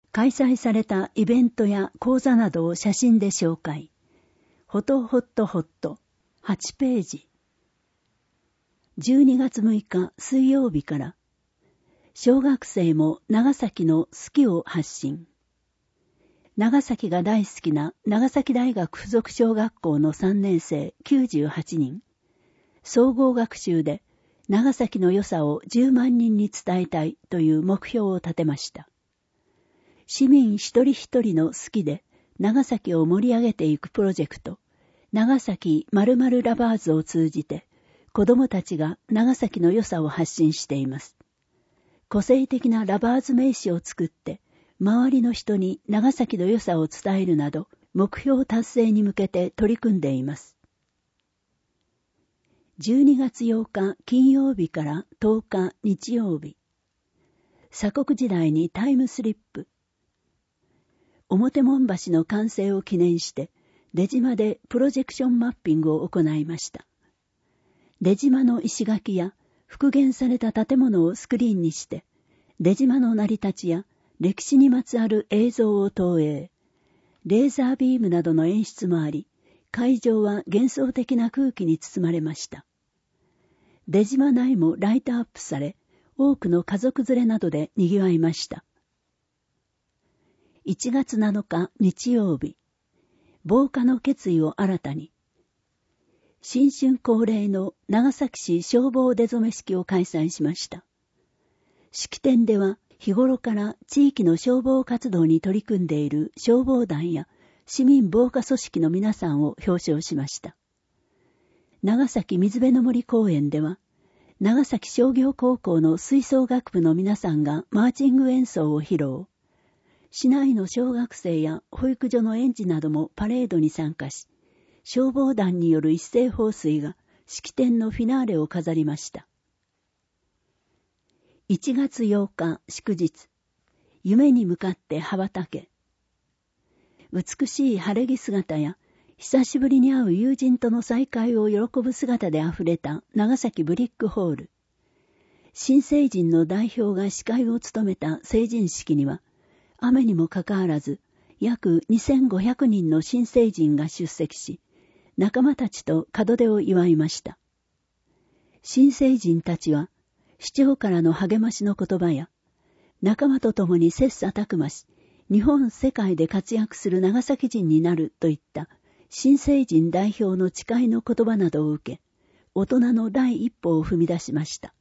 開催されたイベントや講座などを写真で紹介。ほとほっとほっと、8ページ。12月6日水曜日から、小学生も長崎の好きを発信。長崎が大好きな長崎大学附属小学校の3年生98人。総合学習で長崎の良さを10万人に伝えたいという目標を立てました。市民一人一人の好きで長崎を盛り上げていくプロジェクト、長崎〇〇ラバーズを通じて、子どもたちが長崎の良さを発信しています。個性的なラバーズ名詞を作って、周りの人に長崎の良さを伝えるなど、目標達成に向けて取り組んでいます。12月8日金曜日から10日日曜日。鎖国時代にタイムスリップ。表門橋の完成を記念して、出島でプロジェクションマッピングを行いました。出島の石垣や復元された建物をスクリーンにして、出島の成り立ちや歴史にまつわる映像を投影、レーザービームなどの演出もあり、会場は幻想的な空気に包まれました。出島内もライトアップされ、多くの家族連れなどで賑わいました。1月7日日曜日、防火の決意を新たに、新春恒例の長崎市消防出初め式を開催しました。式典では日頃から地域の消防活動に取り組んでいる消防団や市民防火組織の皆さんを表彰しました。長崎水辺の森公園では、長崎商業高校の吹奏楽部の皆さんがマーチング演奏を披露。市内の小学生や保育所の園児などもパレードに参加し、消防団による一斉放水が式典のフィナーレを飾りました。1月8日祝日、夢に向かって羽ばたけ。美しい晴れ着姿や久しぶりに会う友人との再会を喜ぶ姿であふれた長崎ブリックホール。新成人の代表が司会を務めた成人式には、雨にもかかわらず、約2500人の新成人が出席し、仲間たちと門出を祝いました。新成人たちは、市長からの励ましの言葉や、仲間と共に切磋琢磨し、日本世界で活躍する長崎人になるといった新成人代表の誓いの言葉などを受け、大人の第一歩を踏み出しました。